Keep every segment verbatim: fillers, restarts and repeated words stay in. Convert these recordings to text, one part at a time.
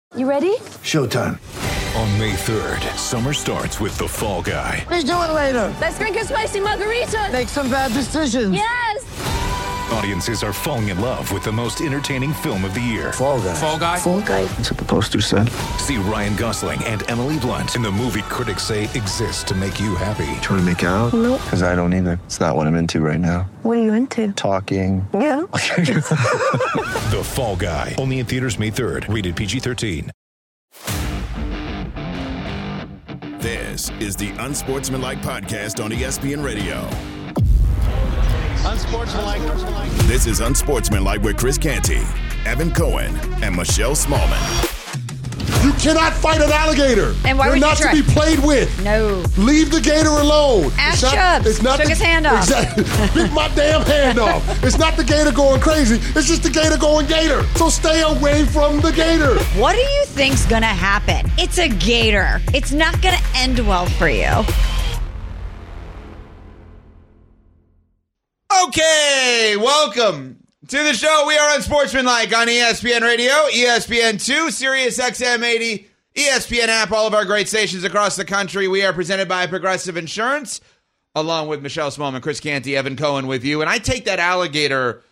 You ready? Showtime. On May third, summer starts with The Fall Guy. Let's do it later. Let's drink a spicy margarita. Make some bad decisions. Yes! Audiences are falling in love with the most entertaining film of the year. Fall Guy. Fall Guy? Fall guy. That's what the poster said. See Ryan Gosling and Emily Blunt in the movie critics say exists to make you happy. Trying to make it out? Nope. Because I don't either. It's not what I'm into right now. What are you into? Talking. Yeah. The Fall Guy. Only in theaters May third. Rated P G thirteen. This is the Unsportsmanlike Podcast on E S P N Radio. Unsportsmanlike. This is Unsportsmanlike with Chris Canty, Evan Cohen, and Michelle Smallman. You cannot fight an alligator. And why They're would you not try? to be played with. No. Leave the gator alone. Ask It's not- Chubbs. it's not Took the- his hand off. Exactly. Pick my damn hand off. It's not the gator going crazy. It's just the gator going gator. So stay away from the gator. What do you think's gonna happen? It's a gator. It's not gonna end well for you. Okay, welcome to the show. We are Unsportsmanlike on E S P N Radio, E S P N two, Sirius X M eighty, E S P N app, all of our great stations across the country. We are presented by Progressive Insurance, along with Michelle Smallman, Chris Canty, Evan Cohen with you. And I take that alligator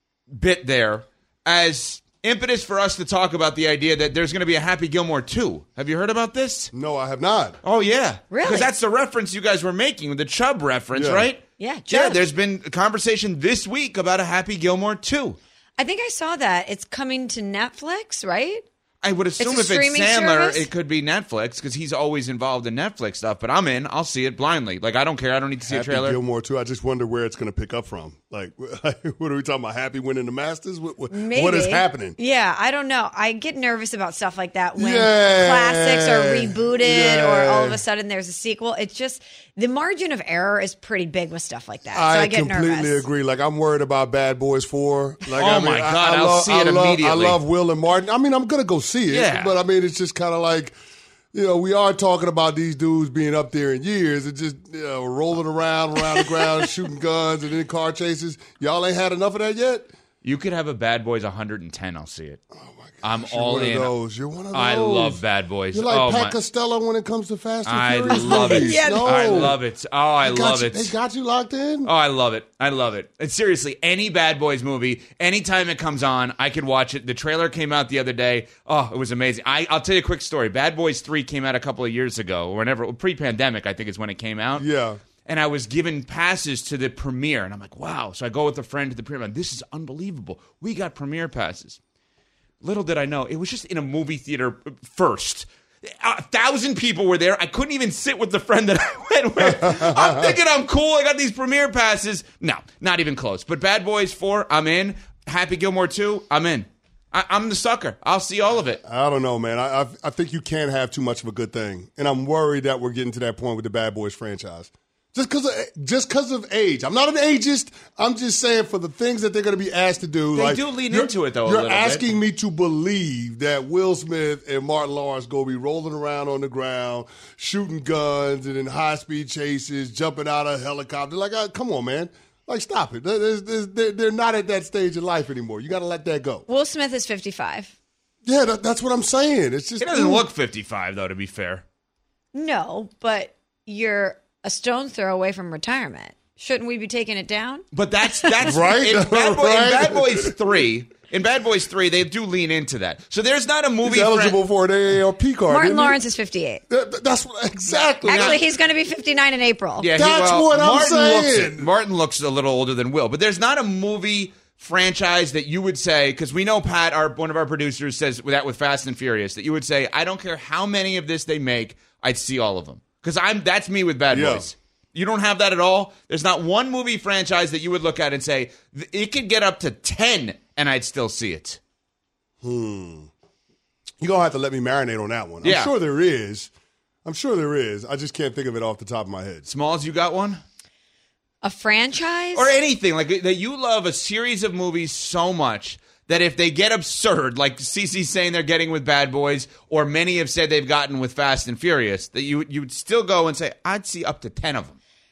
bit there as impetus for us to talk about the idea that there's going to be a Happy Gilmore two. Have you heard about this? No, I have not. Oh, yeah. Really? Because that's the reference you guys were making, the Chubb reference, Yeah. right? Yeah, Yeah, Chubb. there's been a conversation this week about a Happy Gilmore two. I think I saw that. It's coming to Netflix, right? I would assume a if it's streaming Sandler, service? it could be Netflix because he's always involved in Netflix stuff. But I'm in. I'll see it blindly. Like, I don't care. I don't need to see Happy a trailer. Gilmore too. I just wonder where it's going to pick up from. Like, what are we talking about? Happy winning the Masters? What, what, Maybe. what is happening? Yeah, I don't know. I get nervous about stuff like that when Yeah. classics are rebooted or all of Yeah. a sudden there's a sequel. It's just the margin of error is pretty big with stuff like that. So I, I, get completely nervous. agree. Like, I'm worried about Bad Boys four. Like, Oh, I mean, my I- God, I, I'll love, see it I love, immediately. I love Will and Martin. I mean, I'm gonna go see it. Yeah. But I mean, it's just kind of like, you know, we are talking about these dudes being up there in years and just, you know, rolling around around the ground, shooting guns and then car chases. Y'all ain't had enough of that yet? You could have a Bad Boys one hundred ten. I'll see it. Oh, my God. I'm You're all one in. Of those. You're one of those. I love Bad Boys. You're like oh, Pat my. Costello when it comes to Fast and I Furious love it. movies. Yeah, no. I love it. Oh, I They got love you- it. They got you locked in? Oh, I love it. I love it. And seriously, any Bad Boys movie, anytime it comes on, I could watch it. The trailer came out the other day. Oh, it was amazing. I, I'll tell you a quick story. Bad Boys three came out a couple of years ago, or whenever, pre-pandemic, I think is when it came out. Yeah. And I was given passes to the premiere, and I'm like, wow. So I go with a friend to the premiere. I'm like, this is unbelievable. We got premiere passes. Little did I know, it was just in a movie theater first. A thousand people were there. I couldn't even sit with the friend that I went with. I'm thinking I'm cool. I got these premiere passes. No, not even close. But Bad Boys four, I'm in. Happy Gilmore two, I'm in. I, I'm the sucker. I'll see all of it. I don't know, man. I, I I think you can't have too much of a good thing, and I'm worried that we're getting to that point with the Bad Boys franchise. Just because of just because of age. I'm not an ageist. I'm just saying for the things that they're going to be asked to do. They like, do lean you're- into it, though, a You're little bit. asking me to believe that Will Smith and Martin Lawrence go be rolling around on the ground, shooting guns, and in high speed chases, jumping out of helicopters. Like, uh, come on, man. Like, stop it. There's, there's, they're, they're not at that stage in life anymore. You got to let that go. Will Smith is fifty-five. Yeah, that, that's what I'm saying. It's just He doesn't look fifty-five, though, to be fair. No, but you're a stone's throw away from retirement. Shouldn't we be taking it down? But that's that's Right? In Bad, Boy, Right? in Bad Boys three. In Bad Boys three, they do lean into that. So there's not a movie. He's eligible fran- for an A A R P card. Martin isn't he? Lawrence is fifty-eight. That- that's what, exactly. Actually, he's going to be fifty-nine in April. Yeah, he- That's well, what I'm Martin Looks, saying. Martin looks a little older than Will, but there's not a movie franchise that you would say, because we know Pat, our one of our producers, says that with Fast and Furious, that you would say, I don't care how many of this they make, I'd see all of them. Because I'm that's me with Bad Yeah. Boys. You don't have that at all. There's not one movie franchise that you would look at and say, it could get up to ten and I'd still see it. Hmm. You're going to have to let me marinate on that one. Yeah. I'm sure there is. I'm sure there is. I just can't think of it off the top of my head. Smalls, you got one? A franchise? Or anything. Like that you love a series of movies so much that if they get absurd, like Cece's saying they're getting with Bad Boys, or many have said they've gotten with Fast and Furious, that you you would still go and say, I'd see up to ten of them.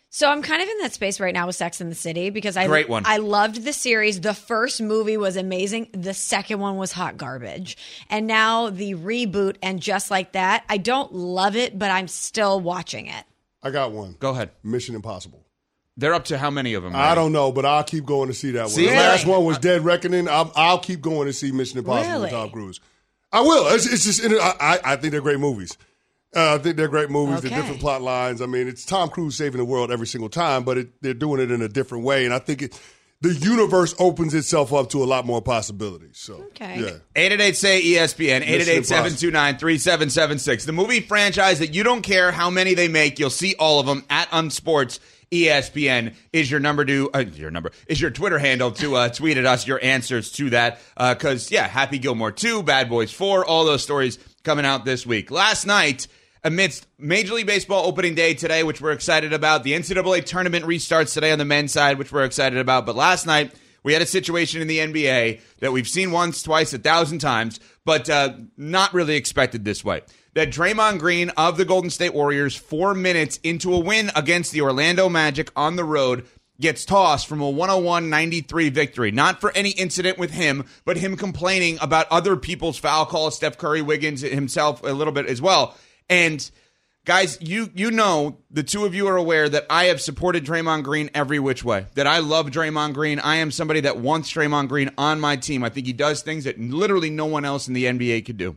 So I'm kind of in that space right now with Sex and the City because I Great one. I loved the series. The first movie was amazing. The second one was hot garbage. And now the reboot and Just Like That. I don't love it, but I'm still watching it. I got one. Go ahead. Mission Impossible. They're up to how many of them? I right? don't know, but I'll keep going to see that one. See? The last Really? one was Dead Reckoning. I'll, I'll keep going to see Mission Impossible with Really? Tom Cruise. I will. It's, it's just, I, I, I think they're great movies. Uh, I think they're great movies. They're Okay. different plot lines. I mean, it's Tom Cruise saving the world every single time, but it, they're doing it in a different way. And I think it, the universe opens itself up to a lot more possibilities. So, Okay. yeah. eight eight eight say E S P N, eight eight eight, seven two nine, three seven seven six. The movie franchise that you don't care how many they make, you'll see all of them at Unsports. E S P N is your number to uh, your number is your Twitter handle to uh, tweet at us your answers to that. Because yeah, Happy Gilmore two, Bad Boys four, all those stories coming out this week. Last night, amidst Major League Baseball opening day today, which we're excited about, the N C double A tournament restarts today on the men's side, which we're excited about. But last night, we had a situation in the N B A that we've seen once, twice, a thousand times, but uh, not really expected this way. That Draymond Green of the Golden State Warriors, four minutes into a win against the Orlando Magic on the road, gets tossed from a one oh one ninety-three victory. Not for any incident with him, but him complaining about other people's foul calls, Steph Curry, Wiggins himself a little bit as well. And guys, you you know, the two of you are aware that I have supported Draymond Green every which way, that I love Draymond Green. I am somebody that wants Draymond Green on my team. I think he does things that literally no one else in the N B A could do.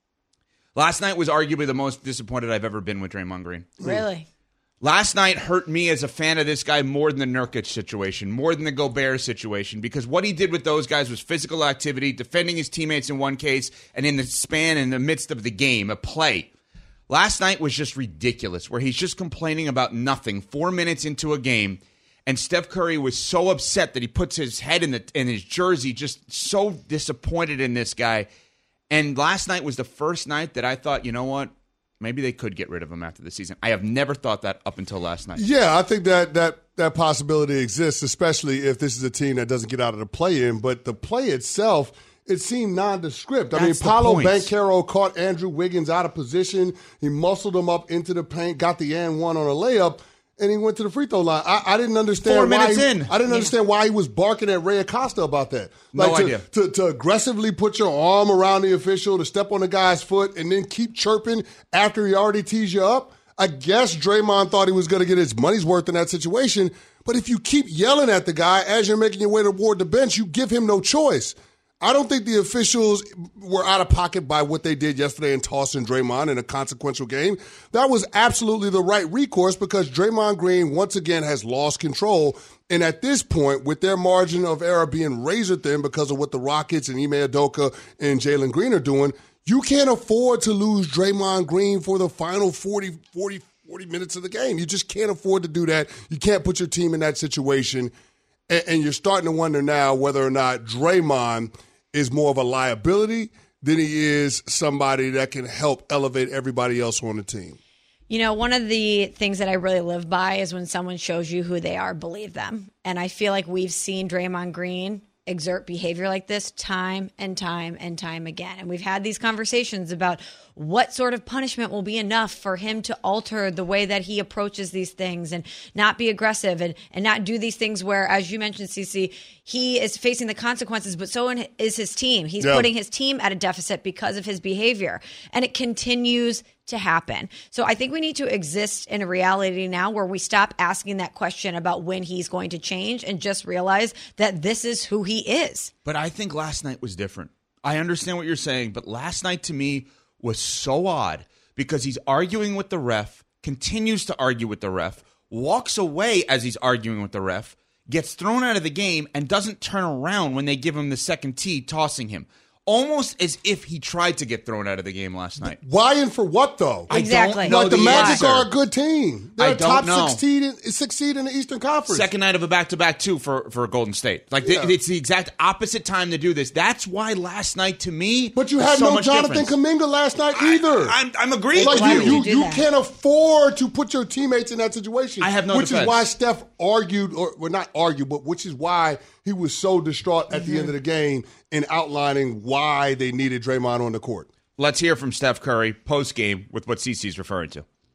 Last night was arguably the most disappointed I've ever been with Draymond Green. Really? Last night hurt me as a fan of this guy more than the Nurkic situation, more than the Gobert situation, because what he did with those guys was physical activity, defending his teammates in one case, and in the span, in the midst of the game, a play. Last night was just ridiculous, where he's just complaining about nothing, four minutes into a game, and Steph Curry was so upset that he puts his head in the in his jersey, just so disappointed in this guy. And last night was the first night that I thought, you know what, maybe they could get rid of him after the season. I have never thought that up until last night. Yeah, I think that that that possibility exists, especially if this is a team that doesn't get out of the play-in. But the play itself, it seemed nondescript. I mean, That's the Paolo point. Banchero caught Andrew Wiggins out of position. He muscled him up into the paint, got the and one on a layup, and he went to the free throw line. I, I didn't understand Four why minutes he, in. I didn't understand why he was barking at Ray Acosta about that. Like No to, idea. To, to aggressively put your arm around the official, to step on the guy's foot, and then keep chirping after he already tees you up. I guess Draymond thought he was going to get his money's worth in that situation. But if you keep yelling at the guy as you're making your way toward the bench, you give him no choice. I don't think the officials were out of pocket by what they did yesterday in tossing Draymond in a consequential game. That was absolutely the right recourse because Draymond Green once again has lost control. And at this point, with their margin of error being razor thin because of what the Rockets and Ime Udoka and Jalen Green are doing, you can't afford to lose Draymond Green for the final forty, forty, forty minutes of the game. You just can't afford to do that. You can't put your team in that situation. And, and you're starting to wonder now whether or not Draymond is more of a liability than he is somebody that can help elevate everybody else on the team. You know, one of the things that I really live by is when someone shows you who they are, believe them. And I feel like we've seen Draymond Green exert behavior like this time and time and time again. And we've had these conversations about what sort of punishment will be enough for him to alter the way that he approaches these things and not be aggressive and, and not do these things where, as you mentioned, Cece, he is facing the consequences, but so is his team. He's Yeah. putting his team at a deficit because of his behavior. And it continues to happen. So I think we need to exist in a reality now where we stop asking that question about when he's going to change and just realize that this is who he is. But I think last night was different. I understand what you're saying, but last night to me was so odd because he's arguing with the ref, continues to argue with the ref, walks away as he's arguing with the ref, gets thrown out of the game, and doesn't turn around when they give him the second tee, tossing him. Almost as if he tried to get thrown out of the game last night. Why and for what, though? I Exactly. don't know Like the, the Magic answer. are a good team. They're I a don't top know. six seed, in, six seed in the Eastern Conference. Second night of a back-to-back, too, for, for Golden State. Like, Yeah. th- it's the exact opposite time to do this. That's why last night, to me, But you was had so no much Jonathan difference. Kuminga last night either. I, I'm, I'm agreeing Like with you, you. you, you do you that? can't afford to put your teammates in that situation. I have no Which defense. is why Steph argued, or well, not argued, but which is why he was so distraught at Mm-hmm. the end of the game in outlining why they needed Draymond on the court. Let's hear from Steph Curry post-game with what Cece's referring to.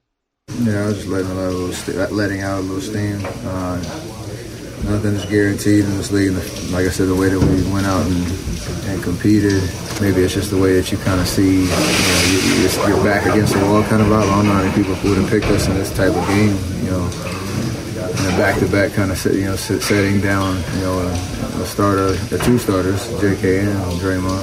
Yeah, I was just letting, a little st- letting out a little steam. Uh, nothing is guaranteed in this league. Like I said, the way that we went out and, and competed, maybe it's just the way that you kind of see, you know, you, you're, you're back against the wall kind of vibe. I don't know how many people would have picked us in this type of game, you know, in a back-to-back kind of, you know, setting down, you know, a, a starter, the two starters, J K and Draymond.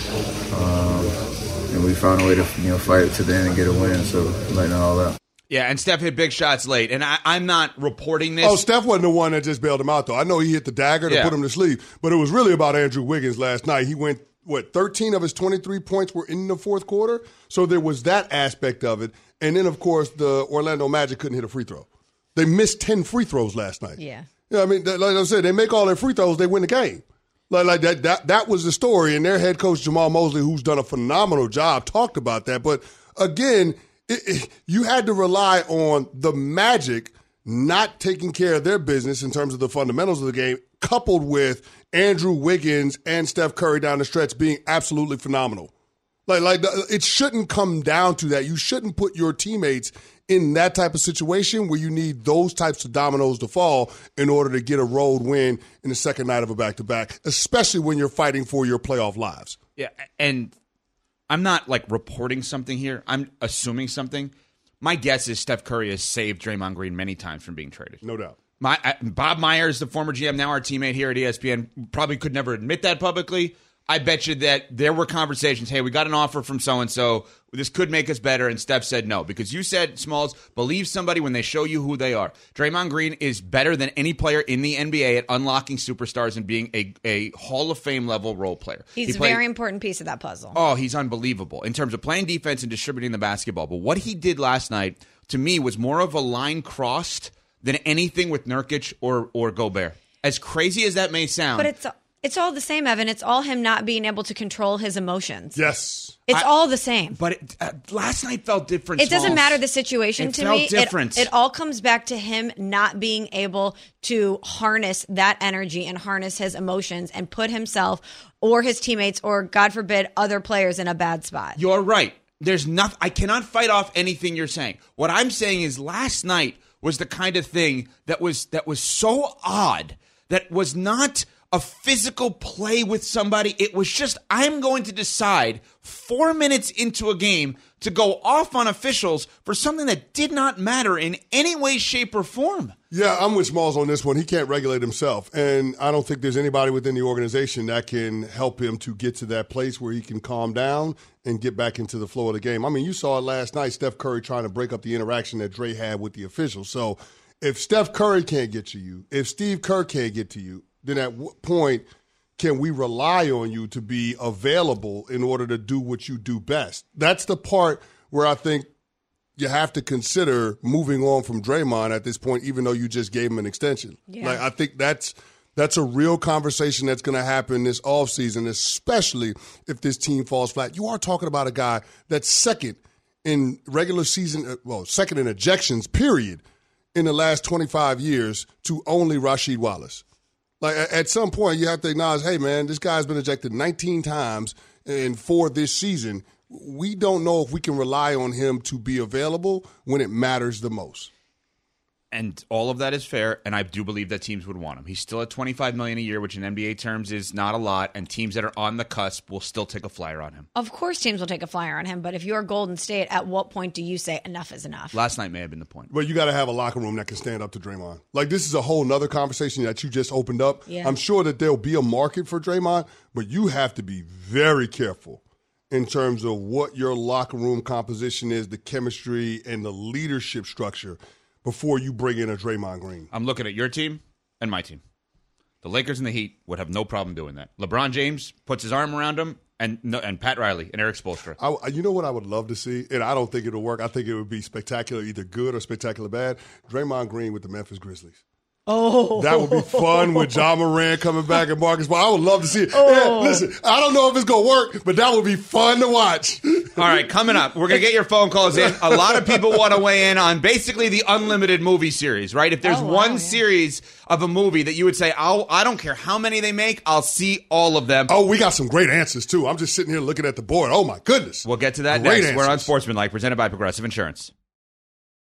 Um, and we found a way to, you know, fight it to the end and get a win, so letting it all out. Yeah, and Steph hit big shots late, and I, I'm not reporting this. Oh, Steph wasn't the one that just bailed him out, though. I know he hit the dagger to yeah. put him to sleep, but it was really about Andrew Wiggins last night. He went, what, thirteen of his twenty-three points were in the fourth quarter? So there was that aspect of it. And then, of course, the Orlando Magic couldn't hit a free throw. They missed ten free throws last night. Yeah. Yeah, I mean, like I said, they make all their free throws, they win the game. Like, like that, that, that was the story, and their head coach, Jamal Mosley, who's done a phenomenal job, talked about that. But, again, It, it, you had to rely on the Magic not taking care of their business in terms of the fundamentals of the game, coupled with Andrew Wiggins and Steph Curry down the stretch being absolutely phenomenal. Like, like it shouldn't come down to that. You shouldn't put your teammates in that type of situation where you need those types of dominoes to fall in order to get a road win in the second night of a back-to-back, especially when you're fighting for your playoff lives. Yeah, and I'm not, like, reporting something here. I'm assuming something. My guess is Steph Curry has saved Draymond Green many times from being traded. No doubt. My uh, Bob Myers, the former G M, now our teammate here at E S P N, probably could never admit that publicly. I bet you that there were conversations, hey, we got an offer from so-and-so. This could make us better. And Steph said no. Because you said, Smalls, believe somebody when they show you who they are. Draymond Green is better than any player in the N B A at unlocking superstars and being a, a Hall of Fame level role player. He's he a played, very important piece of that puzzle. Oh, he's unbelievable in terms of playing defense and distributing the basketball. But what he did last night, to me, was more of a line crossed than anything with Nurkic or, or Gobert. As crazy as that may sound. But it's it's all the same, Evan. It's all him not being able to control his emotions. Yes. It's I, all the same. But it, uh, last night felt different. It doesn't Smalls. matter the situation it to felt me. Different. It, it all comes back to him not being able to harness that energy and harness his emotions and put himself or his teammates or, God forbid, other players in a bad spot. You're right. There's nothing. I cannot fight off anything you're saying. What I'm saying is last night was the kind of thing that was that was so odd, that was not a physical play with somebody. It was just, I'm going to decide four minutes into a game to go off on officials for something that did not matter in any way, shape, or form. Yeah, I'm with Smalls on this one. He can't regulate himself. And I don't think there's anybody within the organization that can help him to get to that place where he can calm down and get back into the flow of the game. I mean, you saw it last night, Steph Curry trying to break up the interaction that Dre had with the officials. So if Steph Curry can't get to you, if Steve Kerr can't get to you, then at what point can we rely on you to be available in order to do what you do best? That's the part where I think you have to consider moving on from Draymond at this point, even though you just gave him an extension. Yeah. Like, I think that's that's a real conversation that's going to happen this offseason, especially if this team falls flat. You are talking about a guy that's second in regular season, well, second in ejections, period, in the last twenty-five years to only Rasheed Wallace. Like, at some point, you have to acknowledge, hey, man, this guy's been ejected nineteen times and for this season. We don't know if we can rely on him to be available when it matters the most. And all of that is fair, and I do believe that teams would want him. He's still at twenty-five million dollars a year, which in N B A terms is not a lot, and teams that are on the cusp will still take a flyer on him. Of course teams will take a flyer on him, but if you're Golden State, at what point do you say enough is enough? Last night may have been the point. But you got to have a locker room that can stand up to Draymond. Like, this is a whole nother conversation that you just opened up. Yeah. I'm sure that there'll be a market for Draymond, but you have to be very careful in terms of what your locker room composition is, the chemistry, and the leadership structure before you bring in a Draymond Green. I'm looking at your team and my team. The Lakers and the Heat would have no problem doing that. LeBron James puts his arm around him, and no, and Pat Riley and Eric Spoelstra. I, you know what I would love to see? And I don't think it'll work. I think it would be spectacular, either good or spectacular bad. Draymond Green with the Memphis Grizzlies. Oh. That would be fun with Ja Morant coming back and Marcus. But I would love to see it. Oh. Yeah, listen, I don't know if it's going to work, but that would be fun to watch. All right, coming up, we're going to get your phone calls in. A lot of people want to weigh in on basically the unlimited movie series, right? If there's oh, wow, one yeah. series of a movie that you would say, I'll, I don't care how many they make, I'll see all of them. Oh, we got some great answers, too. I'm just sitting here looking at the board. Oh, my goodness. We'll get to that great next. Answers. We're on Sportsmanlike, presented by Progressive Insurance.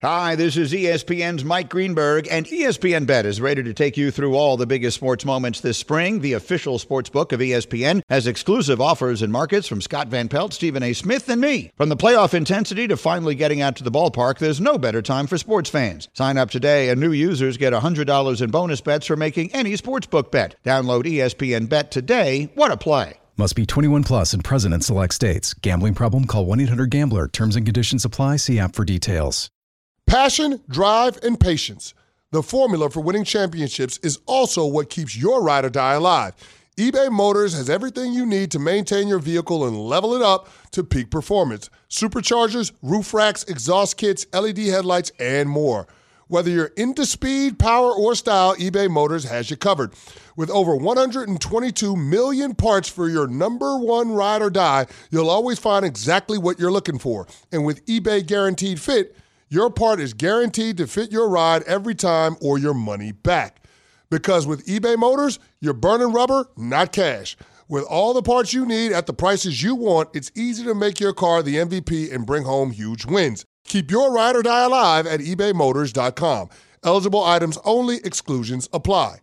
Hi, this is E S P N's Mike Greenberg, and E S P N Bet is ready to take you through all the biggest sports moments this spring. The official sports book of E S P N has exclusive offers and markets from Scott Van Pelt, Stephen A. Smith, and me. From the playoff intensity to finally getting out to the ballpark, there's no better time for sports fans. Sign up today, and new users get one hundred dollars in bonus bets for making any sportsbook bet. Download E S P N Bet today. What a play. Must be twenty-one plus and present in select states. Gambling problem? Call one eight hundred gambler. Terms and conditions apply. See app for details. Passion, drive, and patience. The formula for winning championships is also what keeps your ride or die alive. eBay Motors has everything you need to maintain your vehicle and level it up to peak performance. Superchargers, roof racks, exhaust kits, L E D headlights, and more. Whether you're into speed, power, or style, eBay Motors has you covered. With over one hundred twenty-two million parts for your number one ride or die, you'll always find exactly what you're looking for. And with eBay Guaranteed Fit, your part is guaranteed to fit your ride every time or your money back. Because with eBay Motors, you're burning rubber, not cash. With all the parts you need at the prices you want, it's easy to make your car the M V P and bring home huge wins. Keep your ride or die alive at ebay motors dot com. Eligible items only. Exclusions apply.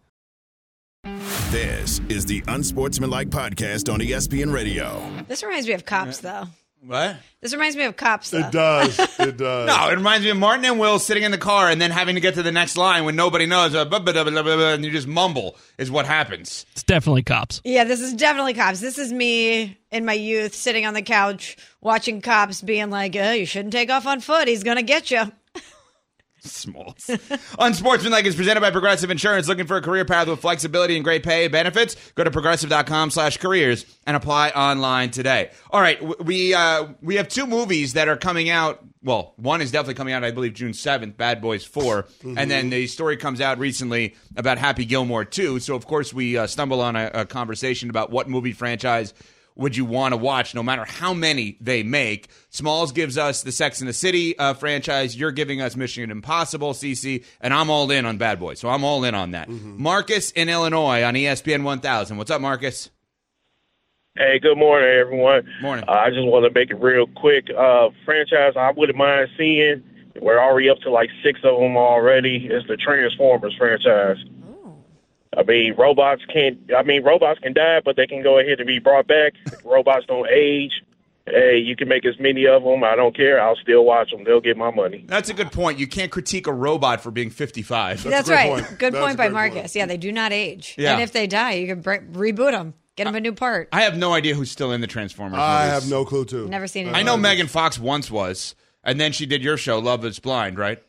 This is the Unsportsmanlike Podcast on E S P N Radio. This reminds me of Cops, though. What? This reminds me of Cops, though. It does. It does. No, it reminds me of Martin and Will sitting in the car and then having to get to the next line when nobody knows, uh, blah, blah, blah, blah, blah, and you just mumble is what happens. It's definitely Cops. Yeah, this is definitely Cops. This is me in my youth sitting on the couch watching Cops being like, oh, you shouldn't take off on foot. He's going to get you. Smalls. Unsportsmanlike is presented by Progressive Insurance. Looking for a career path with flexibility and great pay and benefits? Go to progressive.com slash careers and apply online today. All right, we uh, we have two movies that are coming out. Well, one is definitely coming out, I believe, June seventh, Bad Boys four. Mm-hmm. And then the story comes out recently about Happy Gilmore two. So, of course, we uh, stumble on a, a conversation about what movie franchise would you want to watch, no matter how many they make. Smalls gives us the Sex and the City uh, franchise. You're giving us Mission Impossible, Cece, and I'm all in on Bad Boys. So I'm all in on that. Mm-hmm. Marcus in Illinois on E S P N one thousand. What's up, Marcus? Hey, good morning, everyone. Morning. Uh, I just want to make it real quick. Uh, franchise I wouldn't mind seeing, we're already up to like six of them already, is the Transformers franchise. I mean, robots can't. I mean, robots can die, but they can go ahead and be brought back. Robots don't age. Hey, you can make as many of them. I don't care. I'll still watch them. They'll get my money. That's a good point. You can't critique a robot for being fifty-five. That's, That's right. Point. Good That's point by Marcus. Point. Yeah, they do not age. Yeah. And if they die, you can bre- reboot them. Get them a new part. I have no idea who's still in the Transformers I movies. have no clue, too. Never seen it. I know Megan Fox once was, and then she did your show, Love is Blind, right?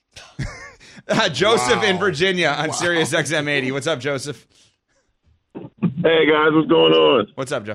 uh, Joseph wow. in Virginia on wow. Sirius X M eighty. What's up, Joseph? Hey, guys, what's going on? What's up, Joe?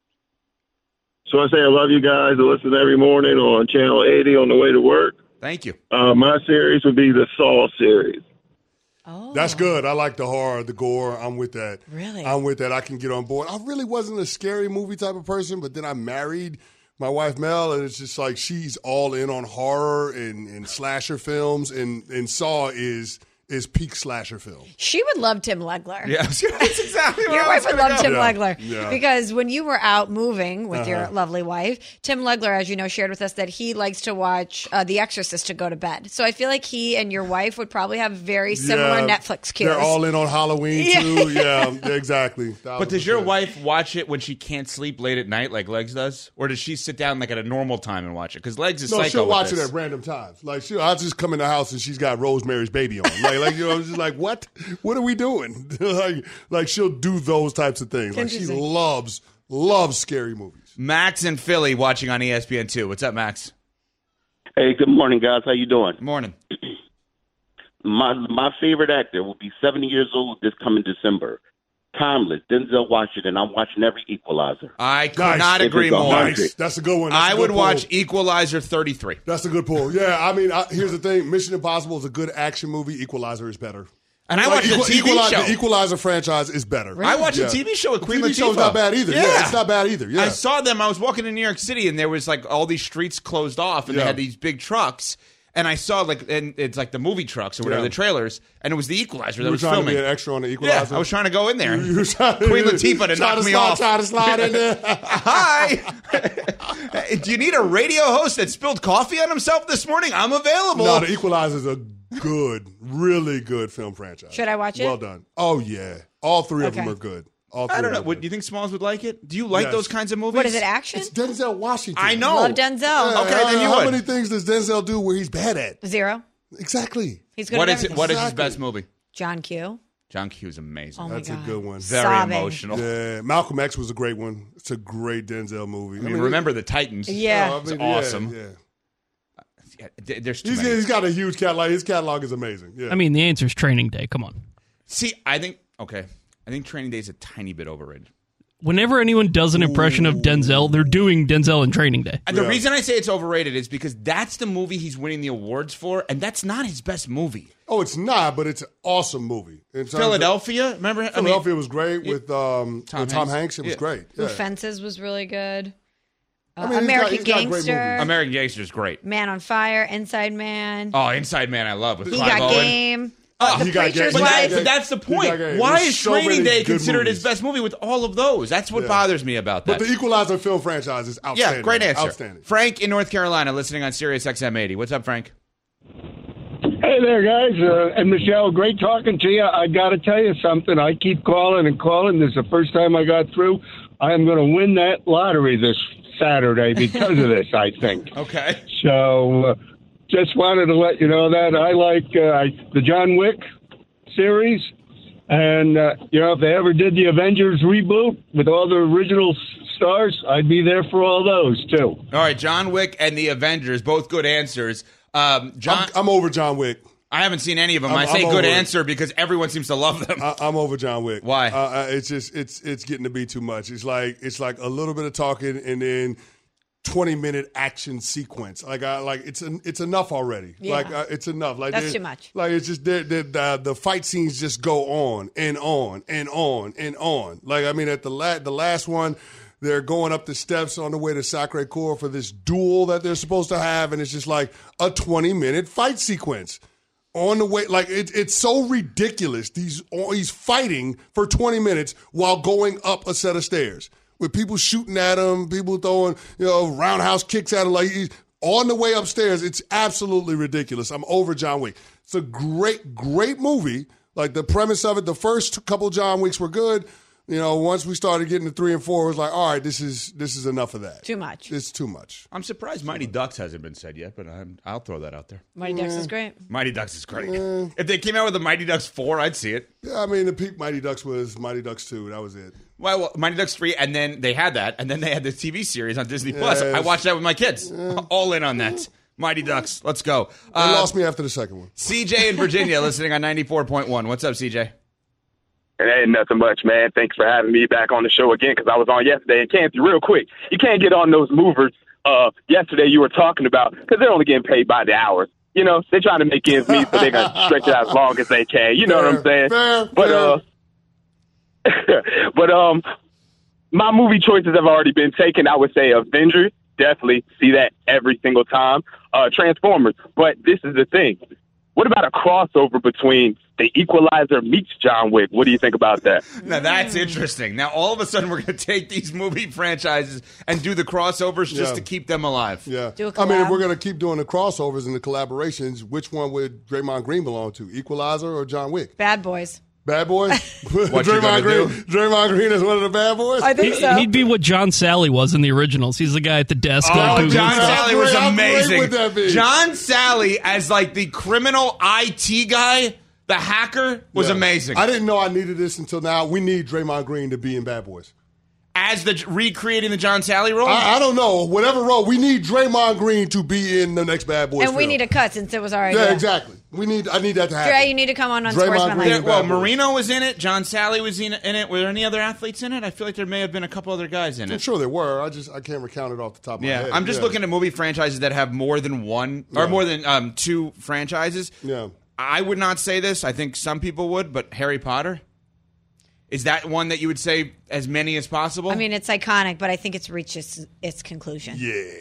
So I say I love you guys. I listen every morning on Channel eighty on the way to work. Thank you. Uh, my series would be the Saw series. Oh. That's good. I like the horror, the gore. I'm with that. Really? I'm with that. I can get on board. I really wasn't a scary movie type of person, but then I married my wife, Mel, and it's just like she's all in on horror and, and slasher films, and, and Saw is – is peak slasher film. She would love Tim Legler. Yeah, that's exactly what Your I wife would love go. Tim yeah. Legler. Yeah. Because when you were out moving with uh-huh. your lovely wife, Tim Legler, as you know, shared with us that he likes to watch uh, The Exorcist to go to bed. So I feel like he and your wife would probably have very similar yeah, Netflix cues. They're all in on Halloween, yeah. too. Yeah, exactly. But does your wife watch it when she can't sleep late at night like Legs does? Or does she sit down like at a normal time and watch it? Because Legs is no, psycho she'll with watch this. it at random times. Like, she'll, I'll just come in the house and she's got Rosemary's Baby on. Like, like you know, I'm just like, what? What are we doing? like, like she'll do those types of things. Like, she loves, loves scary movies. Max in Philly watching on E S P N two. What's up, Max? Hey, good morning, guys. How you doing? Morning. my my favorite actor will be seventy years old this coming December. Timeless, Denzel Washington. I'm watching every Equalizer. I could nice. not agree more. Nice. That's a good one. That's I good would pull. watch Equalizer thirty-three. That's a good pull. Yeah, I mean, I, here's the thing. Mission Impossible is a good action movie. Equalizer is better. And I like, watched Equal, the T V Equalizer, show. The Equalizer franchise is better. Really? I watched yeah. a T V show with Queen the T V Latifah. show's not bad either. Yeah. yeah, it's not bad either. Yeah. I saw them. I was walking in New York City, and there was like all these streets closed off, and yeah. they had these big trucks. And I saw like, and it's like the movie trucks or whatever, Yeah. the trailers, and it was the Equalizer You that were was trying filming. to be an extra on the Equalizer? Yeah, I was trying to go in there. You were trying to- Queen Latifah to trying knock to me slide- off. trying to slide in there. Hi. Do you need a radio host that spilled coffee on himself this morning? I'm available. No, the Equalizer is a good, really good film franchise. Should I watch it? Well done. Oh, yeah. All three of Okay. them are good. All three I don't of know. them. Would, do you think Smalls would like it? Do you like Yes. those kinds of movies? What is it, action? It's Denzel Washington. I know. Love Denzel. Yeah, Okay, then you How would. many things does Denzel do where he's bad at? Zero. Exactly. He's good What at is it? everything. What is his Exactly. best movie? John Q. John Q is amazing. Oh my That's God. a good one. Very Sobbing. emotional. Yeah, Malcolm X was a great one. It's a great Denzel movie. I mean, remember the Titans? Yeah. Oh, I It's mean, yeah, awesome. Yeah, Yeah, th- There's too He's, many. he's got a huge catalog. His catalog is amazing. Yeah. I mean, the answer is Training Day. Come on. See, I think okay. I think Training Day is a tiny bit overrated. Whenever anyone does an impression of Denzel, they're doing Denzel in Training Day. And the Yeah. reason I say it's overrated is because that's the movie he's winning the awards for, and that's not his best movie. oh, it's not, but it's an awesome movie. In terms of- Philadelphia, remember? Philadelphia was great with um, Tom with Tom Hanks. Hanks. It was Yeah. great. Who Yeah. Fences was really good. Uh, I mean, he's got- American he's got great Gangster. movies. American Gangster is great. Man on Fire. Inside Man. Oh, Inside Man, I love with he Clive got Owen. Game. Oh, the he got Preacher's Game. But, He that, got but that's the He got point. Game. Why There's is so Training many Day good considered his movies. best movie with all of those? That's what Yeah. bothers me about that. But the Equalizer film franchise is outstanding. yeah, great answer. Outstanding. Frank in North Carolina, listening on Sirius X M eighty. What's up, Frank? Hey there, guys. Uh, and Michelle, great talking to you. I got to tell you something. I keep calling and calling. This is the first time I got through. I am going to win that lottery this Saturday because of this, I think. Okay. So uh, just wanted to let you know that. I like uh, I, the John Wick series. And, uh, you know, if they ever did the Avengers reboot with all the original s- stars, I'd be there for all those, too. All right, John Wick and the Avengers, both good answers. Um, John, I'm, I'm over John Wick. I haven't seen any of them. I'm- I say I'm good over it. answer because everyone seems to love them. I, I'm over John Wick. Why? Uh, uh, it's just it's it's getting to be too much. It's like it's like a little bit of talking and then twenty minute action sequence. Like I like it's en- it's enough already. Yeah. Like uh, it's enough. Like That's they- too much. Like it's just the the, the the fight scenes just go on and on and on and on. Like I mean at the la- the last one. They're going up the steps on the way to Sacre Coeur for this duel that they're supposed to have, and it's just like a twenty-minute fight sequence on the way. Like it, it's so ridiculous. He's he's fighting for twenty minutes while going up a set of stairs with people shooting at him, people throwing you know roundhouse kicks at him. Like he's on the way upstairs. It's absolutely ridiculous. I'm over John Wick. It's a great, great movie. Like the premise of it, the first couple John Wicks were good. You know, once we started getting to three and four, it was like, all right, this is this is enough of that. Too much. It's too much. I'm surprised Mighty Ducks hasn't been said yet, but I'm, I'll throw that out there. Mighty Ducks is great. Mighty Ducks is great. If they came out with a Mighty Ducks four, I'd see it. Yeah, I mean, the peak Mighty Ducks was Mighty Ducks two. That was it. Well, well, Mighty Ducks three, and then they had that, and then they had the T V series on Disney Plus. Yes. I watched that with my kids. All in on that. Mighty Ducks. Let's go. They Uh, lost me after the second one. C J in Virginia, listening on ninety-four point one. What's up, C J? It ain't nothing much, man. Thanks for having me back on the show again because I was on yesterday. And Canty, real quick, you can't get on those movers uh, yesterday you were talking about because they're only getting paid by the hours. You know, they're trying to make ends meet, so they're going to stretch it out as long as they can. You know Fair, what I'm saying? fair, but, fair. uh, but um, my movie choices have already been taken. I would say Avengers, definitely see that every single time. Uh, Transformers, but this is the thing. What about a crossover between The Equalizer meets John Wick? What do you think about that? Now, that's interesting. Now, all of a sudden, we're going to take these movie franchises and do the crossovers just Yeah. to keep them alive. Yeah. Do a I mean, if collab. we're going to keep doing the crossovers and the collaborations, which one would Draymond Green belong to? Equalizer or John Wick? Bad Boys. Bad Boys? What you gonna Draymond Green, do? Draymond Green is one of the bad boys? I think He, so. He'd be what John Sally was in the originals. He's the guy at the desk. going Oh, through John stuff. Sally was How great amazing. would that be? John Sally as like the criminal I T guy, the hacker, was Yeah. amazing. I didn't know I needed this until now. We need Draymond Green to be in Bad Boys. As the recreating the John Sally role. I, I don't know. Whatever role, we need Draymond Green to be in the next Bad Boys And we film. need a cut since it was our idea. Yeah, exactly. We need. I need that to happen. Dre, you need to come on on Draymond Sportsman Green. Live. There- well, Bad Boys. Marino was in it. John Sally was in in it. Were there any other athletes in it? I feel like there may have been a couple other guys in I'm it. sure there were. I just I can't recount it off the top of my Yeah, head. I'm just Yeah. looking at movie franchises that have more than one or Yeah. more than um, two franchises. Yeah. I would not say this. I think some people would, but Harry Potter, is that one that you would say as many as possible? I mean, it's iconic, but I think it's reached its, its conclusion. Yeah,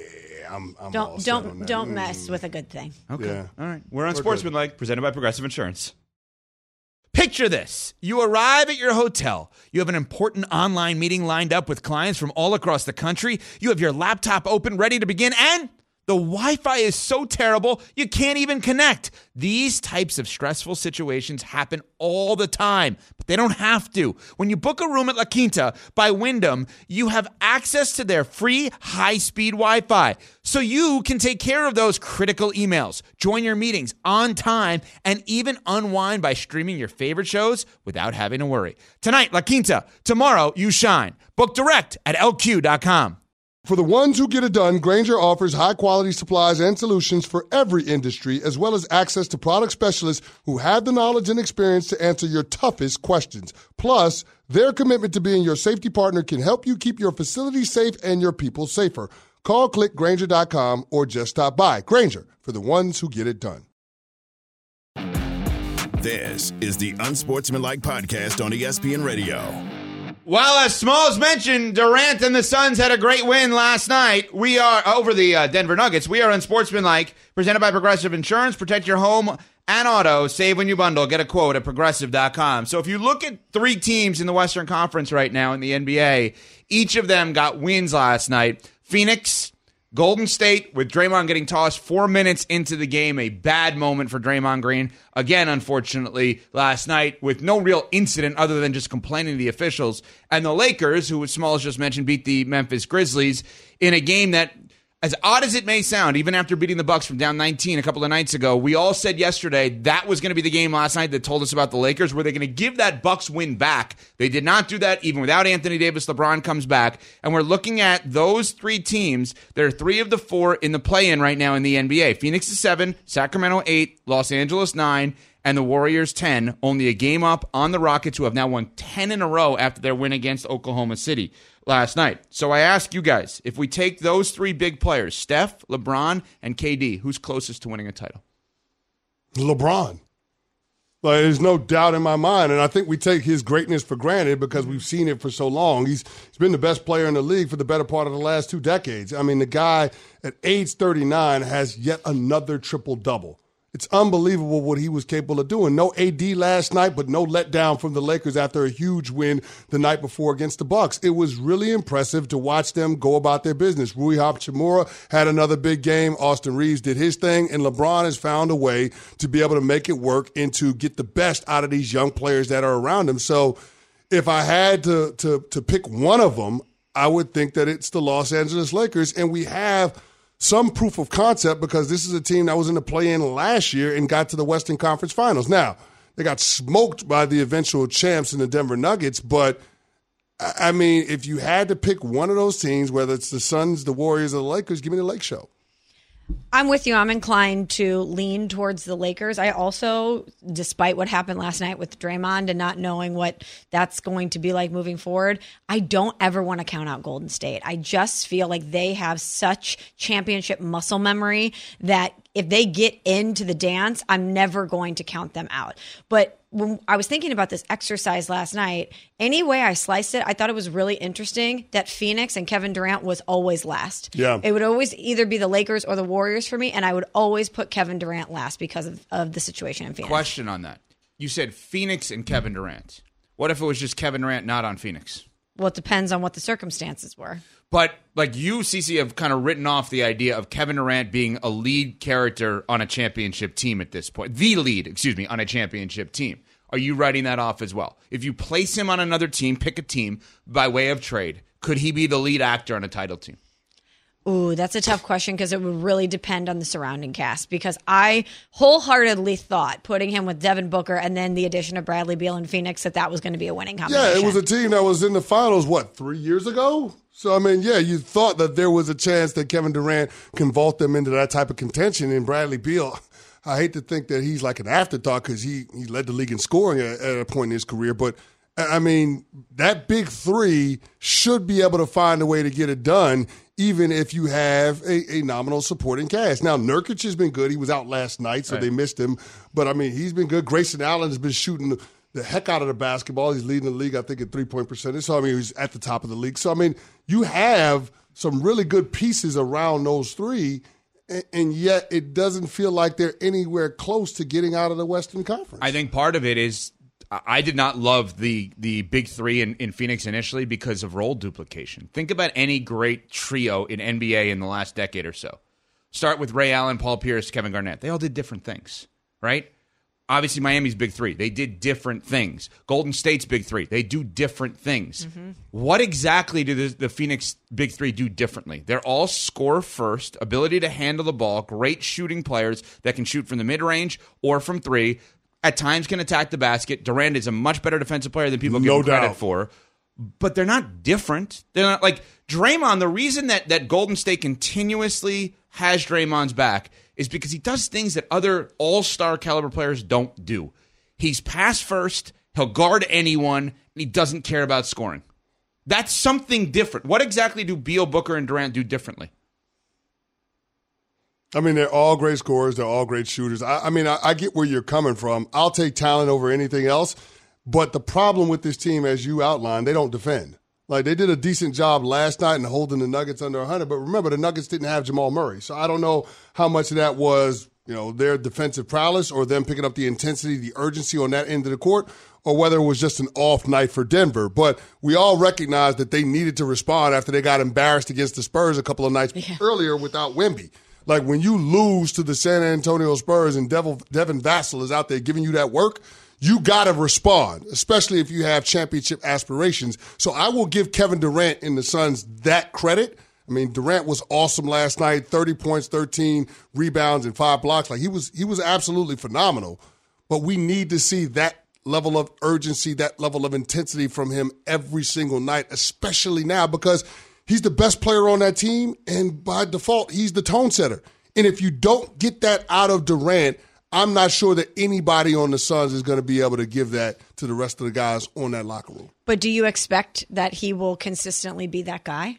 I'm, I'm don't all set don't on that. don't Mm. mess with a good thing. Okay. Yeah. All right. We're on We're Sportsmanlike, presented by Progressive Insurance. Picture this. You arrive at your hotel. You have an important online meeting lined up with clients from all across the country. You have your laptop open, ready to begin, and the Wi-Fi is so terrible, you can't even connect. These types of stressful situations happen all the time, but they don't have to. When you book a room at La Quinta by Wyndham, you have access to their free high-speed Wi-Fi, so you can take care of those critical emails, join your meetings on time, and even unwind by streaming your favorite shows without having to worry. Tonight, La Quinta. Tomorrow, you shine. Book direct at L Q dot com. For the ones who get it done, Grainger offers high-quality supplies and solutions for every industry, as well as access to product specialists who have the knowledge and experience to answer your toughest questions. Plus, their commitment to being your safety partner can help you keep your facility safe and your people safer. Call, click Grainger dot com, or just stop by. Grainger, for the ones who get it done. This is the Unsportsmanlike Podcast on E S P N Radio. Well, as Smalls mentioned, Durant and the Suns had a great win last night. We are over the uh, Denver Nuggets. We are Unsportsmanlike, presented by Progressive Insurance. Protect your home and auto. Save when you bundle. Get a quote at Progressive dot com. So if you look at three teams in the Western Conference right now in the N B A, each of them got wins last night. Phoenix, Golden State, with Draymond getting tossed four minutes into the game, a bad moment for Draymond Green. Again, unfortunately, last night with no real incident other than just complaining to the officials. And the Lakers, who Smalls just mentioned, beat the Memphis Grizzlies in a game that, as odd as it may sound, even after beating the Bucks from down nineteen a couple of nights ago, we all said yesterday that was going to be the game last night that told us about the Lakers. Were they going to give that Bucks win back? They did not do that. Even without Anthony Davis, LeBron comes back. And we're looking at those three teams. There are three of the four in the play-in right now in the N B A. Phoenix is seven, Sacramento eight, Los Angeles nine, and the Warriors ten. Only a game up on the Rockets, who have now won ten in a row after their win against Oklahoma City last night. So I ask you guys, if we take those three big players, Steph, LeBron, and K D, who's closest to winning a title? LeBron. Like, there's no doubt in my mind, and I think we take his greatness for granted because we've seen it for so long. He's he's been the best player in the league for the better part of the last two decades. I mean, the guy at age thirty-nine has yet another triple-double. It's unbelievable what he was capable of doing. No A D last night, but no letdown from the Lakers after a huge win the night before against the Bucks. It was really impressive to watch them go about their business. Rui Hachimura had another big game. Austin Reeves did his thing, and LeBron has found a way to be able to make it work and to get the best out of these young players that are around him. So if I had to to to pick one of them, I would think that it's the Los Angeles Lakers, and we have some proof of concept because this is a team that was in the play-in last year and got to the Western Conference Finals. Now, they got smoked by the eventual champs in the Denver Nuggets, but, I mean, if you had to pick one of those teams, whether it's the Suns, the Warriors, or the Lakers, give me the Lake Show. I'm with you. I'm inclined to lean towards the Lakers. I also, despite what happened last night with Draymond and not knowing what that's going to be like moving forward, I don't ever want to count out Golden State. I just feel like they have such championship muscle memory that if they get into the dance, I'm never going to count them out. But when I was thinking about this exercise last night, any way I sliced it, I thought it was really interesting that Phoenix and Kevin Durant was always last. Yeah. It would always either be the Lakers or the Warriors for me, and I would always put Kevin Durant last because of, of the situation in Phoenix. Question on that. You said Phoenix and Kevin Durant. What if it was just Kevin Durant not on Phoenix? Well, it depends on what the circumstances were. But like you, Cece, have kind of written off the idea of Kevin Durant being a lead character on a championship team at this point. The lead, excuse me, on a championship team. Are you writing that off as well? If you place him on another team, pick a team by way of trade, could he be the lead actor on a title team? Ooh, that's a tough question because it would really depend on the surrounding cast. Because I wholeheartedly thought putting him with Devin Booker and then the addition of Bradley Beal in Phoenix that that was going to be a winning combination. Yeah, it was a team that was in the finals, what, three years ago? So, I mean, yeah, you thought that there was a chance that Kevin Durant can vault them into that type of contention. And Bradley Beal, I hate to think that he's like an afterthought because he, he led the league in scoring at, at a point in his career. But, I mean, that big three should be able to find a way to get it done, even if you have a, a nominal supporting cast. Now, Nurkic has been good. He was out last night, so right. They missed him. But, I mean, he's been good. Grayson Allen has been shooting the, the heck out of the basketball. He's leading the league, I think, at three-point percentage. So, I mean, he's at the top of the league. So, I mean, you have some really good pieces around those three, and, and yet it doesn't feel like they're anywhere close to getting out of the Western Conference. I think part of it is I did not love the the big three in, in Phoenix initially because of role duplication. Think about any great trio in N B A in the last decade or so. Start with Ray Allen, Paul Pierce, Kevin Garnett. They all did different things, right? Obviously, Miami's big three. They did different things. Golden State's big three. They do different things. Mm-hmm. What exactly do the, the Phoenix big three do differently? They're all score first, ability to handle the ball, great shooting players that can shoot from the mid-range or from three, at times can attack the basket. Durant is a much better defensive player than people give no him credit doubt. for. But they're not different. They're not like Draymond. The reason that, that Golden State continuously has Draymond's back is because he does things that other all-star caliber players don't do. He's pass first, he'll guard anyone, and he doesn't care about scoring. That's something different. What exactly do Beal, Booker, and Durant do differently? I mean, they're all great scorers. They're all great shooters. I, I mean, I, I get where you're coming from. I'll take talent over anything else. But the problem with this team, as you outlined, they don't defend. Like, they did a decent job last night in holding the Nuggets under one hundred. But remember, the Nuggets didn't have Jamal Murray. So I don't know how much of that was, you know, their defensive prowess or them picking up the intensity, the urgency on that end of the court, or whether it was just an off night for Denver. But we all recognize that they needed to respond after they got embarrassed against the Spurs a couple of nights yeah. earlier without Wemby. Like, when you lose to the San Antonio Spurs and Devil, Devin Vassell is out there giving you that work, you got to respond, especially if you have championship aspirations. So I will give Kevin Durant and the Suns that credit. I mean, Durant was awesome last night, thirty points, thirteen rebounds, and five blocks. Like, he was he was absolutely phenomenal. But we need to see that level of urgency, that level of intensity from him every single night, especially now because he's the best player on that team, and by default, he's the tone setter. And if you don't get that out of Durant, I'm not sure that anybody on the Suns is going to be able to give that to the rest of the guys on that locker room. But do you expect that he will consistently be that guy?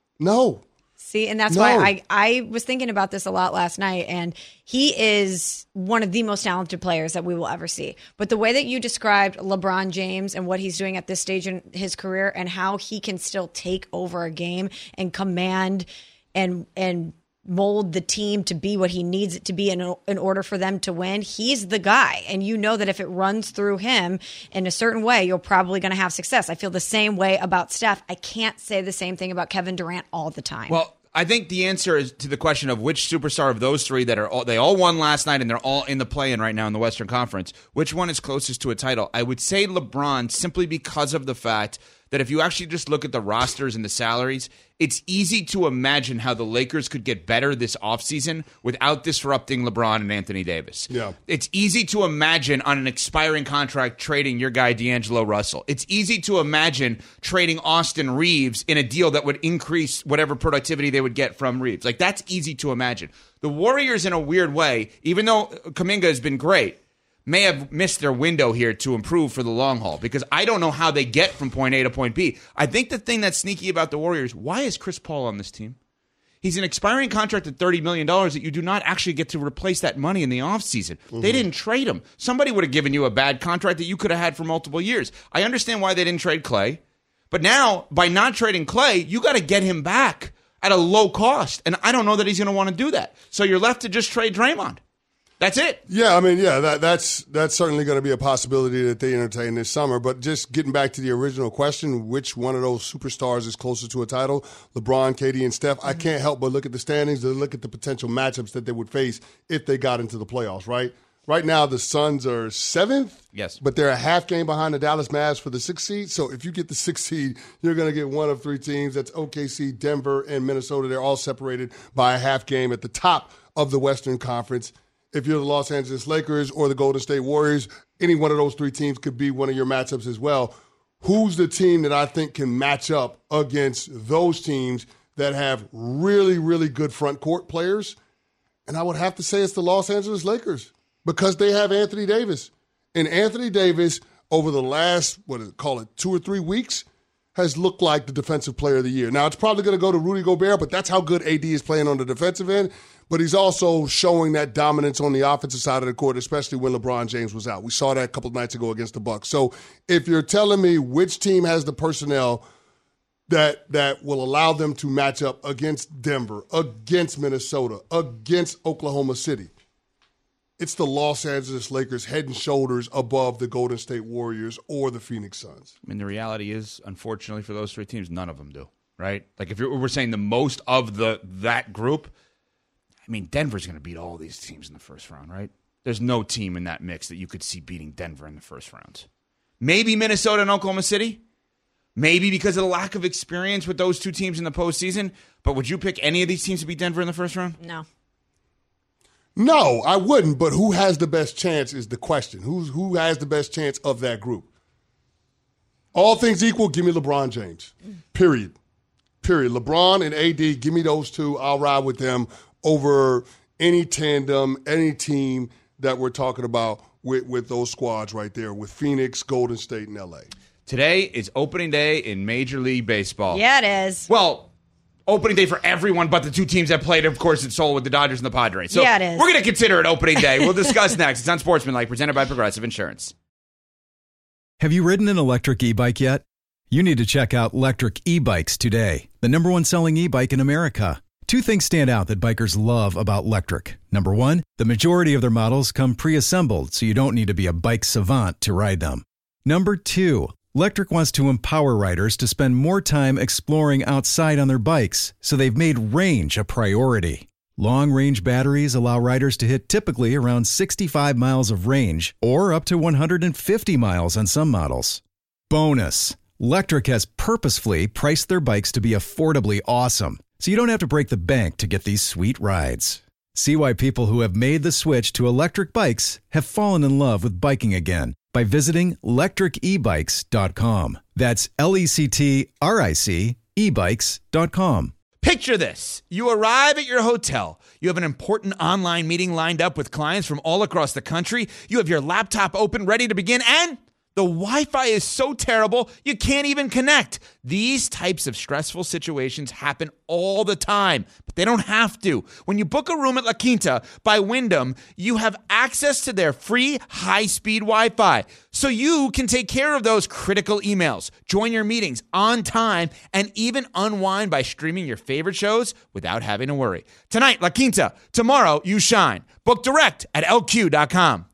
No. See, and that's no. why I, I was thinking about this a lot last night, and he is one of the most talented players that we will ever see. But the way that you described LeBron James and what he's doing at this stage in his career and how he can still take over a game and command and and mold the team to be what he needs it to be in, in order for them to win, he's the guy. And you know that if it runs through him in a certain way, you're probably going to have success. I feel the same way about Steph. I can't say the same thing about Kevin Durant all the time. Well, I think the answer is to the question of which superstar of those three that are all, they all won last night and they're all in the play-in right now in the Western Conference, which one is closest to a title? I would say LeBron, simply because of the fact that if you actually just look at the rosters and the salaries, it's easy to imagine how the Lakers could get better this offseason without disrupting LeBron and Anthony Davis. Yeah. It's easy to imagine on an expiring contract trading your guy D'Angelo Russell. It's easy to imagine trading Austin Reeves in a deal that would increase whatever productivity they would get from Reeves. Like, that's easy to imagine. The Warriors, in a weird way, even though Kuminga has been great, may have missed their window here to improve for the long haul because I don't know how they get from point A to point B. I think the thing that's sneaky about the Warriors, why is Chris Paul on this team? He's an expiring contract at thirty million dollars that you do not actually get to replace that money in the offseason. Mm-hmm. They didn't trade him. Somebody would have given you a bad contract that you could have had for multiple years. I understand why they didn't trade Clay, but now by not trading Clay, you got to get him back at a low cost, and I don't know that he's going to want to do that. So you're left to just trade Draymond. That's it. Yeah, I mean, yeah, that, that's that's certainly going to be a possibility that they entertain this summer. But just getting back to the original question, which one of those superstars is closer to a title? LeBron, K D, and Steph. Mm-hmm. I can't help but look at the standings and look at the potential matchups that they would face if they got into the playoffs, right? Right now, the Suns are seventh. Yes. But they're a half game behind the Dallas Mavs for the sixth seed. So if you get the sixth seed, you're going to get one of three teams. That's O K C, Denver, and Minnesota. They're all separated by a half game at the top of the Western Conference. If you're the Los Angeles Lakers or the Golden State Warriors, any one of those three teams could be one of your matchups as well. Who's the team that I think can match up against those teams that have really, really good front court players? And I would have to say it's the Los Angeles Lakers because they have Anthony Davis. And Anthony Davis, over the last, what is it, call it two or three weeks, has looked like the defensive player of the year. Now, it's probably going to go to Rudy Gobert, but that's how good A D is playing on the defensive end. But he's also showing that dominance on the offensive side of the court, especially when LeBron James was out. We saw that a couple of nights ago against the Bucks. So if you're telling me which team has the personnel that that will allow them to match up against Denver, against Minnesota, against Oklahoma City. It's the Los Angeles Lakers head and shoulders above the Golden State Warriors or the Phoenix Suns. I mean, the reality is, unfortunately for those three teams, none of them do, right? Like, if you're, we're saying the most of the that group, I mean, Denver's going to beat all these teams in the first round, right? There's no team in that mix that you could see beating Denver in the first round. Maybe Minnesota and Oklahoma City. Maybe because of the lack of experience with those two teams in the postseason. But would you pick any of these teams to beat Denver in the first round? No. No, I wouldn't, but who has the best chance is the question. Who's, who has the best chance of that group? All things equal, give me LeBron James. Period. Period. LeBron and A D, give me those two. I'll ride with them over any tandem, any team that we're talking about with, with those squads right there, with Phoenix, Golden State, and L A. Today is opening day in Major League Baseball. Yeah, it is. Well, opening day for everyone but the two teams that played, of course, in Seoul with the Dodgers and the Padres. So yeah, it is. We're going to consider it opening day. We'll discuss next. It's Unsportsmanlike, presented by Progressive Insurance. Have you ridden an electric e-bike yet? You need to check out Lectric E-Bikes today, the number one selling e-bike in America. Two things stand out that bikers love about Lectric. Number one, the majority of their models come pre-assembled, so you don't need to be a bike savant to ride them. Number two, Lectric wants to empower riders to spend more time exploring outside on their bikes, so they've made range a priority. Long-range batteries allow riders to hit typically around sixty-five miles of range, or up to one hundred fifty miles on some models. Bonus, Lectric has purposefully priced their bikes to be affordably awesome, so you don't have to break the bank to get these sweet rides. See why people who have made the switch to electric bikes have fallen in love with biking again by visiting lectric e bikes dot com. That's L E C T R I C e bikes dot com. Picture this. You arrive at your hotel. You have an important online meeting lined up with clients from all across the country. You have your laptop open, ready to begin, and the Wi-Fi is so terrible, you can't even connect. These types of stressful situations happen all the time, but they don't have to. When you book a room at La Quinta by Wyndham, you have access to their free high-speed Wi-Fi, so you can take care of those critical emails, join your meetings on time, and even unwind by streaming your favorite shows without having to worry. Tonight, La Quinta. Tomorrow, you shine. Book direct at L Q dot com.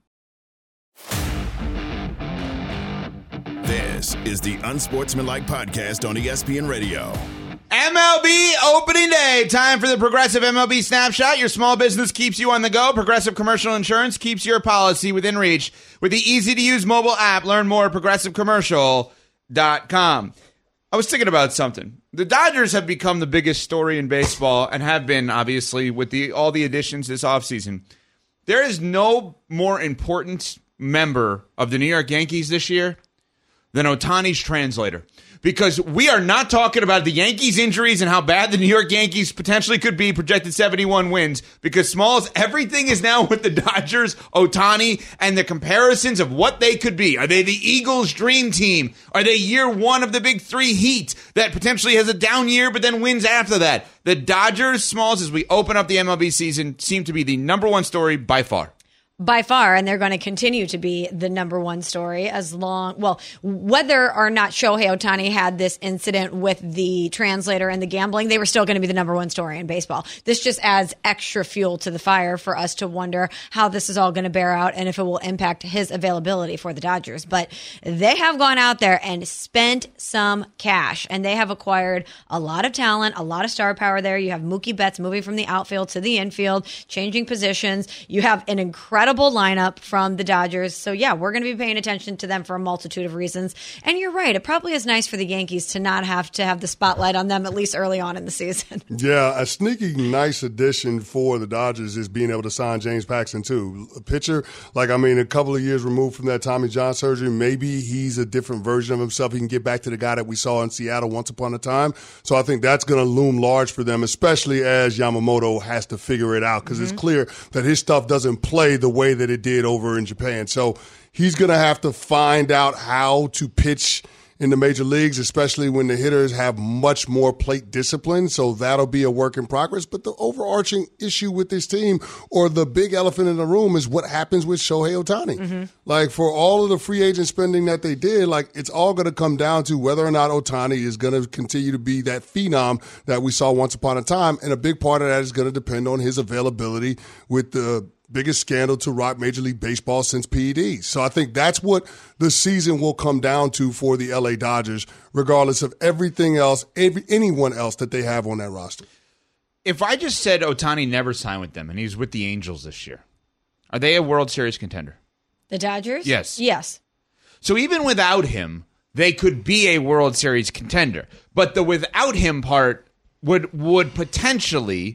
This is the Unsportsmanlike podcast on E S P N Radio. M L B opening day. Time for the Progressive M L B Snapshot. Your small business keeps you on the go. Progressive Commercial Insurance keeps your policy within reach. With the easy-to-use mobile app, learn more at progressive commercial dot com. I was thinking about something. The Dodgers have become the biggest story in baseball and have been, obviously, with the all the additions this offseason. There is no more important member of the New York Yankees this year than Ohtani's translator. Because we are not talking about the Yankees' injuries and how bad the New York Yankees potentially could be, projected seventy-one wins. Because, Smalls, everything is now with the Dodgers, Ohtani, and the comparisons of what they could be. Are they the Eagles' dream team? Are they year one of the big three Heat that potentially has a down year but then wins after that? The Dodgers, Smalls, as we open up the M L B season, seem to be the number one story by far. By far, and they're going to continue to be the number one story as long, well, whether or not Shohei Ohtani had this incident with the translator and the gambling, they were still going to be the number one story in baseball. This just adds extra fuel to the fire for us to wonder how this is all going to bear out and if it will impact his availability for the Dodgers. But they have gone out there and spent some cash, and they have acquired a lot of talent, a lot of star power there. You have Mookie Betts moving from the outfield to the infield, changing positions. You have an incredible lineup from the Dodgers. So yeah, we're going to be paying attention to them for a multitude of reasons. And you're right, it probably is nice for the Yankees to not have to have the spotlight on them, at least early on in the season. Yeah, a sneaky nice addition for the Dodgers is being able to sign James Paxton too. A pitcher, like I mean, a couple of years removed from that Tommy John surgery, maybe he's a different version of himself. He can get back to the guy that we saw in Seattle once upon a time. So I think that's going to loom large for them, especially as Yamamoto has to figure it out, because mm-hmm. it's clear that his stuff doesn't play the way that it did over in Japan. So he's going to have to find out how to pitch in the major leagues, especially when the hitters have much more plate discipline. So that'll be a work in progress. But the overarching issue with this team, or the big elephant in the room, is what happens with Shohei Ohtani. Mm-hmm. Like, for all of the free agent spending that they did, like, it's all going to come down to whether or not Ohtani is going to continue to be that phenom that we saw once upon a time. And a big part of that is going to depend on his availability with the biggest scandal to rock Major League Baseball since P E Ds. So I think that's what the season will come down to for the L A Dodgers, regardless of everything else, every, anyone else that they have on that roster. If I just said Ohtani never signed with them and he's with the Angels this year, are they a World Series contender? The Dodgers? Yes. Yes. So even without him, they could be a World Series contender. But the without him part would would potentially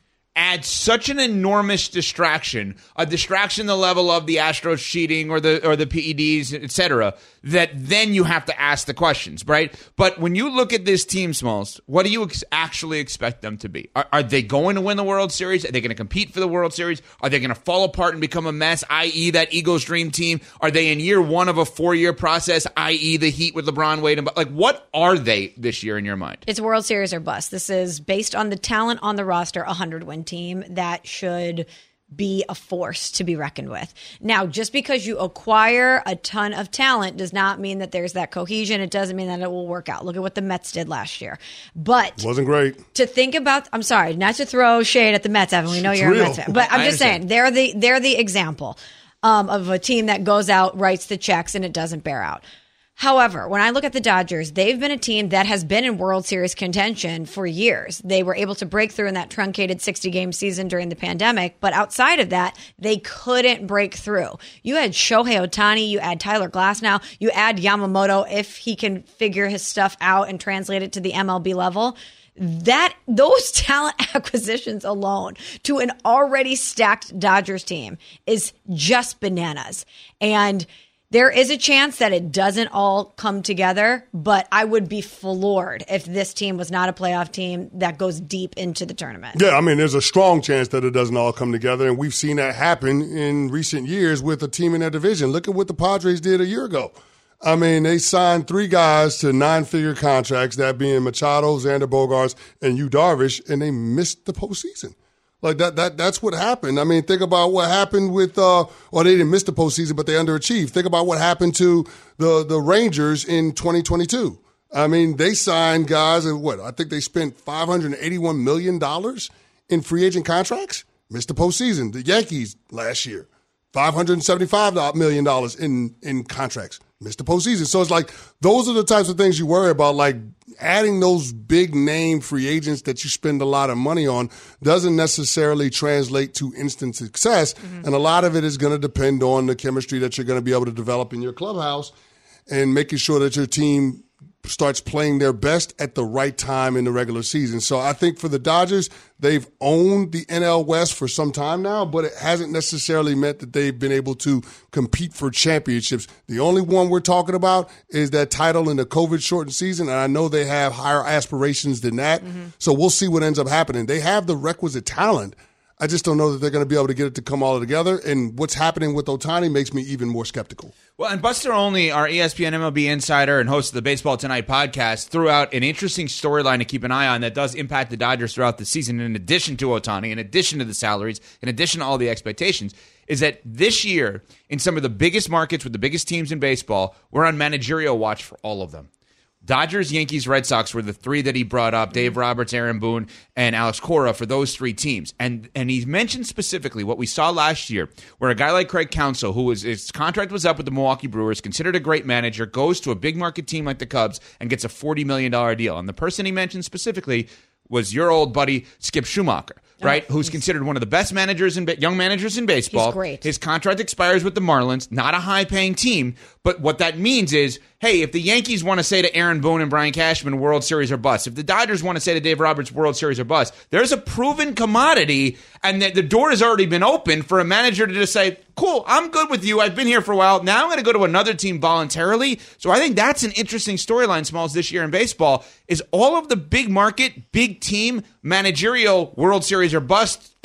add such an enormous distraction, a distraction the level of the Astros cheating or the or the P E Ds, et cetera, that then you have to ask the questions, right? But when you look at this team, Smalls, what do you ex- actually expect them to be? Are, are they going to win the World Series? Are they going to compete for the World Series? Are they going to fall apart and become a mess, that is that Eagles dream team? Are they in year one of a four-year process, that is the Heat with LeBron, Wade, and like, what are they this year in your mind? It's World Series or bust. This is based on the talent on the roster, a hundred-win team that should be a force to be reckoned with. Now, just because you acquire a ton of talent does not mean that there's that cohesion. It doesn't mean that it will work out. Look at what the Mets did last year. But wasn't great. To think about, I'm sorry, not to throw shade at the Mets, Evan. We know It's you're real. a Mets fan. But I'm I just understand. saying, they're the they're the example um, of a team that goes out, writes the checks, and it doesn't bear out. However, when I look at the Dodgers, they've been a team that has been in World Series contention for years. They were able to break through in that truncated sixty-game season during the pandemic, but outside of that, they couldn't break through. You had Shohei Ohtani, you add Tyler Glasnow, you add Yamamoto if he can figure his stuff out and translate it to the M L B level. That those talent acquisitions alone to an already stacked Dodgers team is just bananas. And there is a chance that it doesn't all come together, but I would be floored if this team was not a playoff team that goes deep into the tournament. Yeah, I mean, there's a strong chance that it doesn't all come together, and we've seen that happen in recent years with a team in that division. Look at what the Padres did a year ago. I mean, they signed three guys to nine-figure contracts, that being Machado, Xander Bogaerts, and Yu Darvish, and they missed the postseason. Like that, that, that's what happened. I mean, think about what happened with, uh, or they didn't miss the postseason, but they underachieved. Think about what happened to the, the Rangers in twenty twenty-two. I mean, they signed guys and what? I think they spent five hundred eighty-one million dollars in free agent contracts. Missed the postseason. The Yankees last year, five hundred seventy-five million dollars in, in contracts. Missed the postseason. So it's like, those are the types of things you worry about, like adding those big name free agents that you spend a lot of money on doesn't necessarily translate to instant success. Mm-hmm. And a lot of it is going to depend on the chemistry that you're going to be able to develop in your clubhouse and making sure that your team starts playing their best at the right time in the regular season. So I think for the Dodgers, they've owned the N L West for some time now, but it hasn't necessarily meant that they've been able to compete for championships. The only one we're talking about is that title in the COVID-shortened season, and I know they have higher aspirations than that. Mm-hmm. So we'll see what ends up happening. They have the requisite talent. I just don't know that they're going to be able to get it to come all together. And what's happening with Ohtani makes me even more skeptical. Well, and Buster Olney, our E S P N M L B insider and host of the Baseball Tonight podcast, threw out an interesting storyline to keep an eye on that does impact the Dodgers throughout the season, in addition to Ohtani, in addition to the salaries, in addition to all the expectations, is that this year, in some of the biggest markets with the biggest teams in baseball, we're on managerial watch for all of them. Dodgers, Yankees, Red Sox were the three that he brought up, Dave Roberts, Aaron Boone, and Alex Cora, for those three teams. And and he mentioned specifically what we saw last year, where a guy like Craig Counsell, who was his contract was up with the Milwaukee Brewers, considered a great manager, goes to a big market team like the Cubs and gets a forty million dollars deal. And the person he mentioned specifically was your old buddy, Skip Schumacher, right? Oh, who's considered one of the best managers in young managers in baseball. He's great. His contract expires with the Marlins, not a high-paying team, but what that means is, hey, if the Yankees want to say to Aaron Boone and Brian Cashman, World Series or bust, if the Dodgers want to say to Dave Roberts, World Series or bust, there's a proven commodity, and the, the door has already been open for a manager to just say, cool, I'm good with you. I've been here for a while. Now I'm going to go to another team voluntarily. So I think that's an interesting storyline, Smalls, this year in baseball, is all of the big market, big team, managerial World Series or bust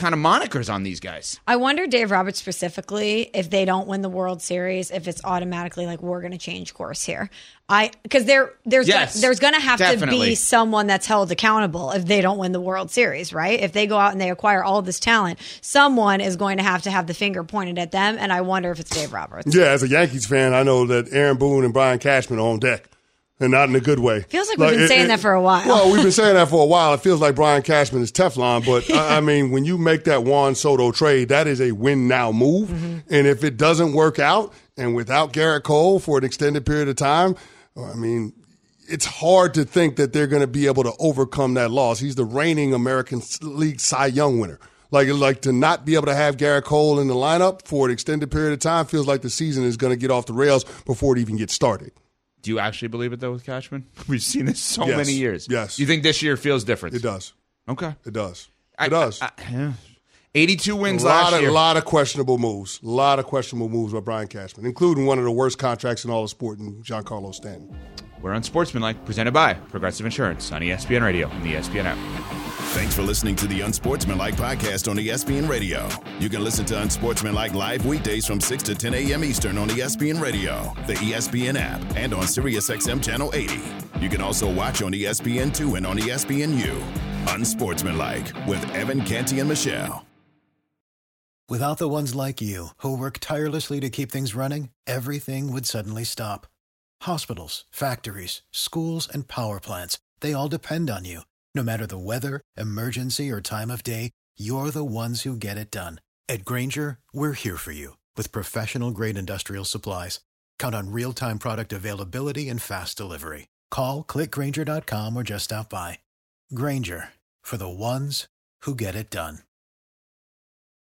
kind of monikers on these guys. I wonder, Dave Roberts specifically, if they don't win the World Series, if it's automatically like we're going to change course here. I because there there's Yes, gonna, there's going to have definitely. to be someone that's held accountable if they don't win the World Series, right? If they go out and they acquire all this talent, someone is going to have to have the finger pointed at them, and I wonder if it's Dave Roberts. Yeah, as a Yankees fan, I know that Aaron Boone and Brian Cashman are on deck. And not in a good way. Feels like we've been saying it, that for a while. Well, we've been saying that for a while. It feels like Brian Cashman is Teflon. But, I, I mean, when you make that Juan Soto trade, that is a win-now move. Mm-hmm. And if it doesn't work out, and without Garrett Cole for an extended period of time, I mean, it's hard to think that they're going to be able to overcome that loss. He's the reigning American League Cy Young winner. Like, like to not be able to have Garrett Cole in the lineup for an extended period of time feels like the season is going to get off the rails before it even gets started. Do you actually believe it, though, with Cashman? We've seen this so Yes. many years. Yes. You think this year feels different? It does. Okay. It does. It I, does. I, I, yeah. eighty-two wins a lot last of, year. A lot of questionable moves. A lot of questionable moves by Brian Cashman, including one of the worst contracts in all of sport in Giancarlo Stanton. We're on Sportsmanlike, presented by Progressive Insurance on E S P N Radio and the E S P N app. Thanks for listening to the Unsportsmanlike podcast on E S P N Radio. You can listen to Unsportsmanlike live weekdays from six to ten a.m. Eastern on E S P N Radio, the E S P N app, and on SiriusXM Channel eighty. You can also watch on E S P N two and on E S P N U. Unsportsmanlike with Evan Canty and Michelle. Without the ones like you, who work tirelessly to keep things running, everything would suddenly stop. Hospitals, factories, schools, and power plants, they all depend on you. No matter the weather, emergency, or time of day, you're the ones who get it done. At Grainger, we're here for you with professional-grade industrial supplies. Count on real-time product availability and fast delivery. Call, click Grainger dot com, or just stop by. Grainger, for the ones who get it done.